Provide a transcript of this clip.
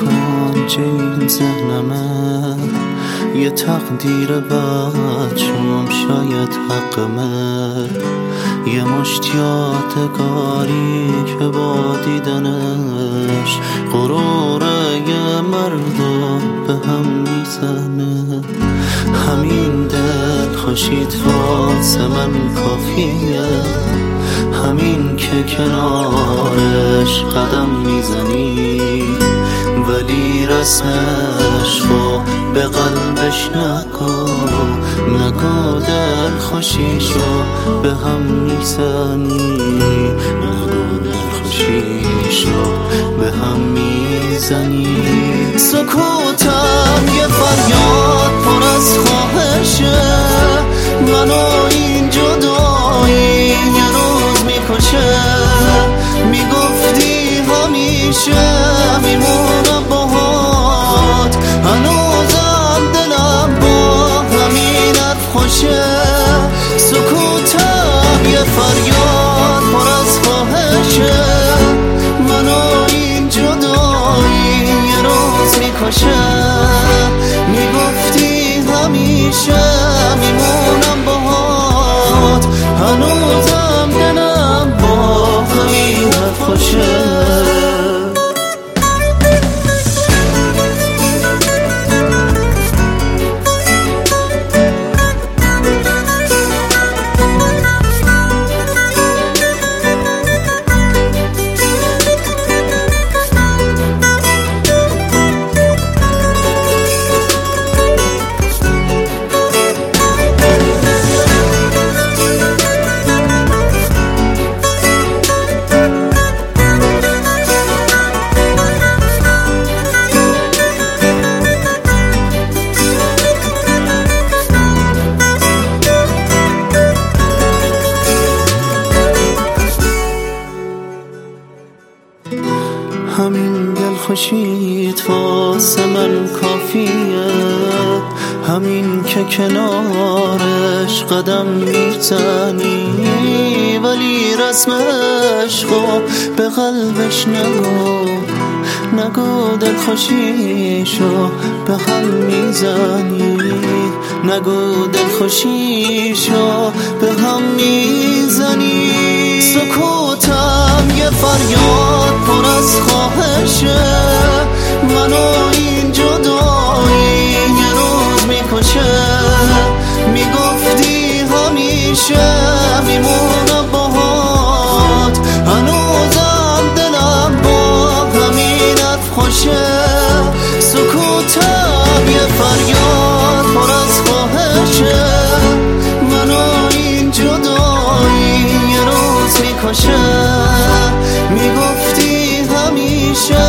گنج این ذهنمه، یه تقدیر بد شوم شاید حقمه، یه مشت یادگاری که با دیدنش غرور یه مردم به هم میزنه. همین دل خوشیت واسه من کافیه، همین که کنارش قدم میزنی، ولی رسمش رو به قلبش نگو دل خوشیشو به هم میزنی، نگو دل خوشیشو به هم میزنی. سکوتم یه فریاد پر از خواهشه، منو این جدایی یه روز میکشه. میگفتی همیشه میمونم باهات، هنوزم دلم با همینت خوشه. سکوتم یه فریاد پر از خواهشه، منو این جدایی یه روز میکشه. میگفتی همیشه میمونم باهات، هنوزم دلم با همینت خوشه. همین دل خوشیت واسه من کافیه، همین که کنارش قدم میزنی، ولی رسمش رو به قلبش نگو دل خوشیشو به هم میزنی، نگو دل خوشیشو به هم میزنی. سکوتم یه فریاد پر از خواهشه، منو این جدایی یه روز میکشه. میگفتی همیشه میمونم باهات، هنوزم دلم با همینت خوشه. سکوتم یه فریاد پر از خواهشه، منو این جدایی یه روز میکشه. میگفتی همیشه